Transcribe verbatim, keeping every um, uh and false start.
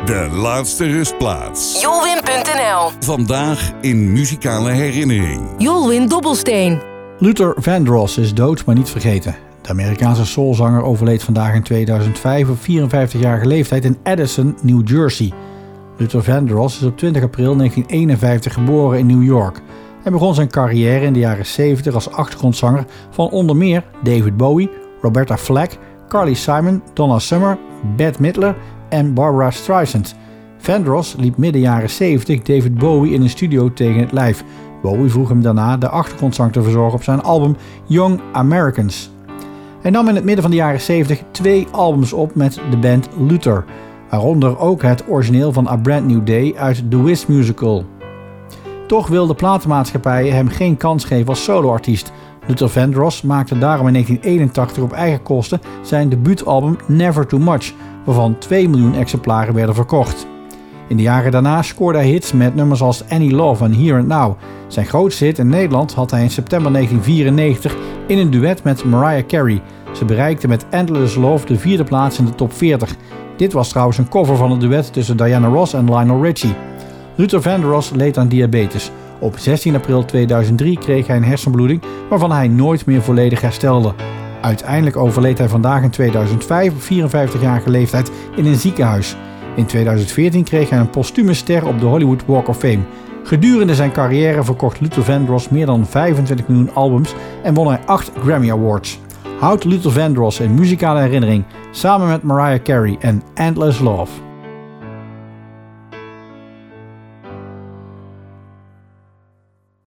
De laatste rustplaats. Jolwin punt n l. Vandaag in muzikale herinnering. Jolwin Dobbelsteen. Luther Vandross is dood, maar niet vergeten. De Amerikaanse soulzanger overleed vandaag in tweeduizend vijf op vierenvijftigjarige leeftijd in Addison, New Jersey. Luther Vandross is op twintig april negentien eenenvijftig geboren in New York. Hij begon zijn carrière in de jaren zeventig als achtergrondzanger van onder meer David Bowie, Roberta Flack, Carly Simon, Donna Summer, Bette Midler en Barbra Streisand. Vandross liep midden jaren zeventig David Bowie in een studio tegen het lijf. Bowie vroeg hem daarna de achtergrondzang te verzorgen op zijn album Young Americans. Hij nam in het midden van de jaren zeventig twee albums op met de band Luther, waaronder ook het origineel van A Brand New Day uit The Wiz musical. Toch wilden platenmaatschappijen hem geen kans geven als soloartiest. Luther Vandross maakte daarom in negentien eenentachtig op eigen kosten zijn debuutalbum Never Too Much, waarvan twee miljoen exemplaren werden verkocht. In de jaren daarna scoorde hij hits met nummers als Any Love en Here and Now. Zijn grootste hit in Nederland had hij in september negentien vierennegentig in een duet met Mariah Carey. Ze bereikte met Endless Love de vierde plaats in de top veertig. Dit was trouwens een cover van het duet tussen Diana Ross en Lionel Richie. Luther Vandross leed aan diabetes. Op zestien april tweeduizend drie kreeg hij een hersenbloeding waarvan hij nooit meer volledig herstelde. Uiteindelijk overleed hij vandaag in tweeduizend vijf op vierenvijftigjarige leeftijd in een ziekenhuis. In tweeduizend veertien kreeg hij een postume ster op de Hollywood Walk of Fame. Gedurende zijn carrière verkocht Luther Vandross meer dan vijfentwintig miljoen albums en won hij acht Grammy Awards. Houd Luther Vandross in muzikale herinnering samen met Mariah Carey en Endless Love.